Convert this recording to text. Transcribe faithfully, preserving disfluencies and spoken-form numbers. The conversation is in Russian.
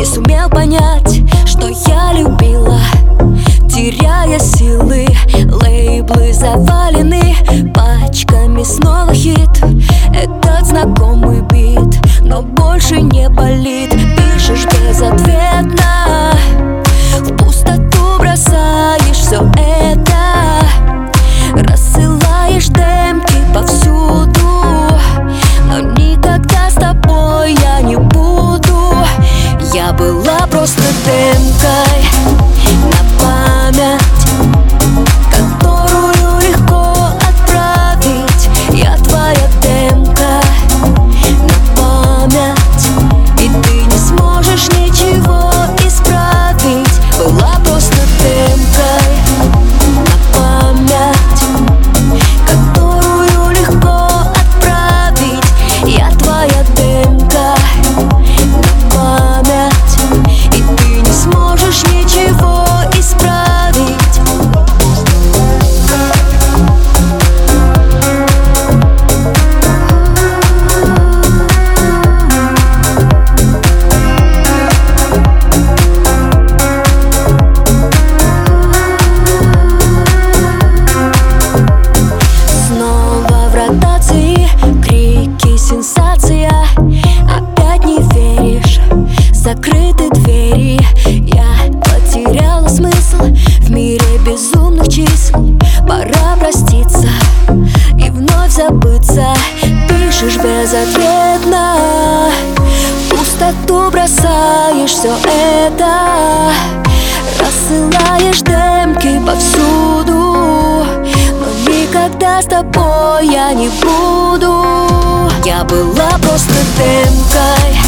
сумел понять, что я любила, теряя силы. Лейблы завалены пачками, снова хит. Этот знакомый бит, но больше не болит. Пишешь безответно, в пустоту бросаешь все это. Рассылаешь демки повсюду, но никогда с тобой я не буду. Я была просто демкой на память, которую легко отправить. Я твоя демка на память, и ты не сможешь ничего исправить. Была просто демкой на память, которую легко отправить. Я твоя демка на память, и ты не сможешь ничего исправить. Снова в ротации крики, сенсация. Опять не веришь, закрыты двери. Я потеряла смысл в мире безумных чисел. Пора проститься и вновь забыться. Пишешь безответно, в пустоту бросаешь все это. Рассылаешь демки повсюду, но никогда с тобой я не буду. Я была просто демкой